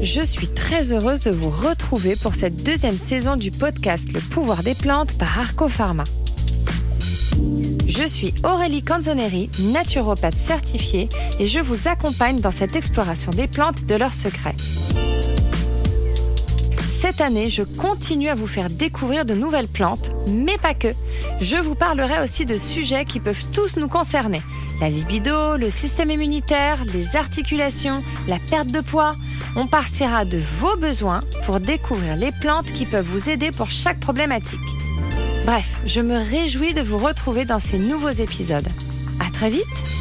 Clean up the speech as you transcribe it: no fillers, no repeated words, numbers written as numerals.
Je suis très heureuse de vous retrouver pour cette deuxième saison du podcast Le pouvoir des plantes par Arco Pharma. Je suis Aurélie Canzoneri, naturopathe certifiée et je vous accompagne dans cette exploration des plantes et de leurs secrets. Cette année, je continue à vous faire découvrir de nouvelles plantes, mais pas que. Je vous parlerai aussi de sujets qui peuvent tous nous concerner. La libido, le système immunitaire, les articulations, la perte de poids. On partira de vos besoins pour découvrir les plantes qui peuvent vous aider pour chaque problématique. Bref, je me réjouis de vous retrouver dans ces nouveaux épisodes. À très vite!